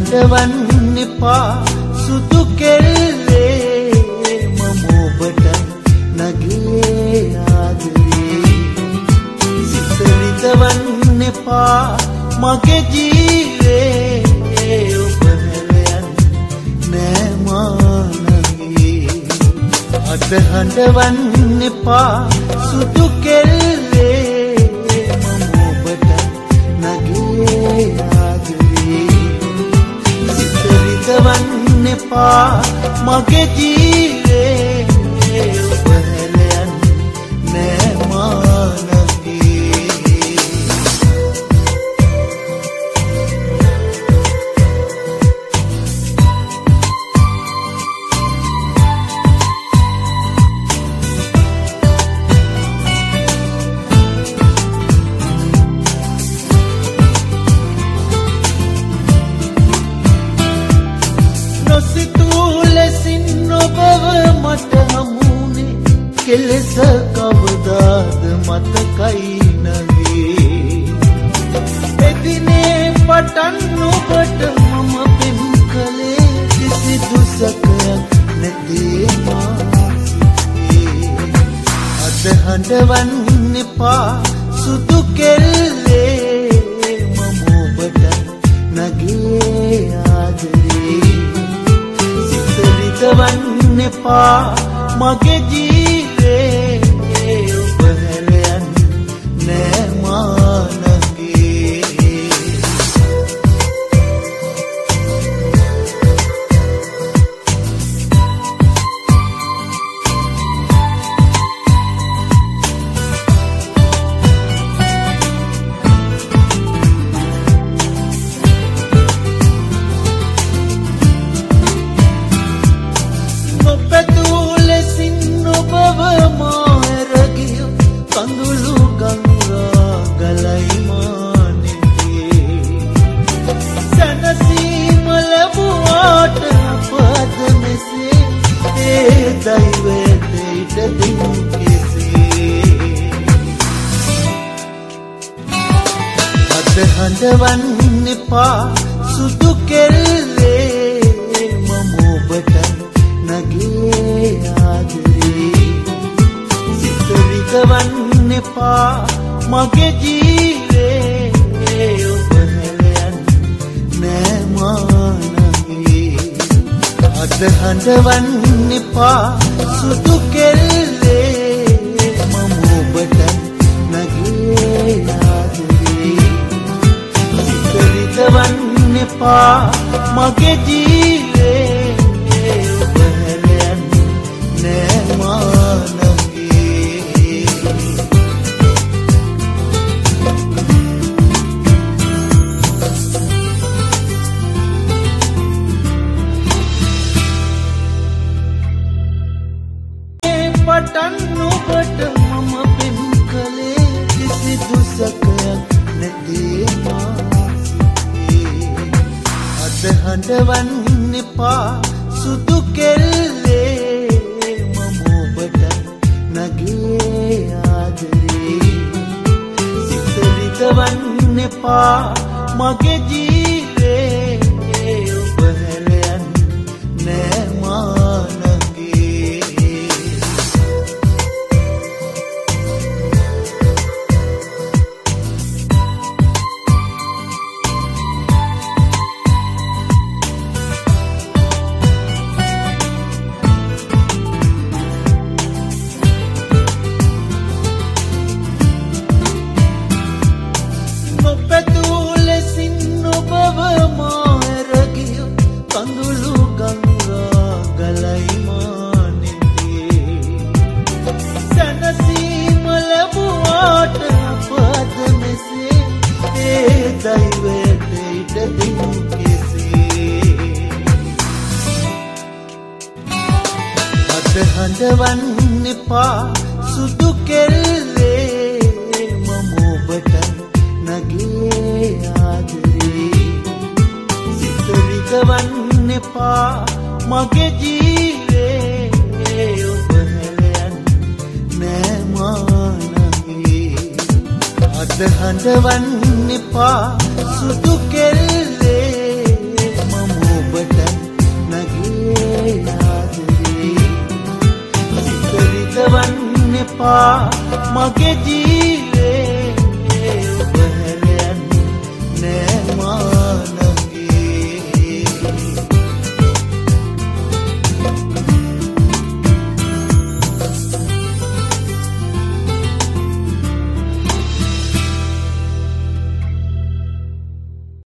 හඬවන්න එපා සුදු කෙල්ලේ මම ඔබට නගේ ආදරේ සිත රිදවන්න එපා මගේ ජීවේ ඔබ හැලයන් නෑ මානගේ අද හඬවන්න එපා සුදු කෙල්ලේ මම ඔබට නගේ ආදරේ සිත රිදවන්න එපා මගේ ජීවේ ඔබ හැලයන් නෑ මානගේ කෙලෙස කවදාද මතකයි නගේ එදිනේ පටන් ඔබට මම පෙම් කළේ කිසිදු සැකයක් නැතේ මාසිතේ අද හඬවන්න එපා සුදු කෙල්ලේ මම ඔබට නගේ ආදරේ සිත රිදවන්න එපා මගේ ජීවේ ඔබ හැලයන් නෑ මානගේ හඬවන්න එපා සුදු කෙල්ලේ මම ඔබට නගේ ආදරේ සිත රිදවන්න එපා මගේ ජීවේ ඔබ හැලයන් නෑ මානගේ අද හඬවන්න එපා සුදු කෙල්ලේ මම ඔබට නගේ ආදරේ රිදවන්න එපා මගේ ජීවේ ඔබ හැලයන් නෑ මානගේ පටන් ඔබට මම පෙම් කළේ කිසිදු සැකයක් නැතේ හඬවන්න එපා සුදු කෙල්ලේ මම ඔබට නගේ ආදරේ සිත රිදවන්න එපා මගේ ජීවේ ඔබ හැලයන් නෑ මානගේ හඬවන්න එපා සුදු කෙල්ලේ මම ඔබට නගේ ආදරේ සිත රිදවන්න එපා මගේ ජීවේ ඔබ හැලයන් නෑ මානගේ අද හඬවන්න එපා සුදු කෙල්ලේ මම එපා මගේ ජීවිතේ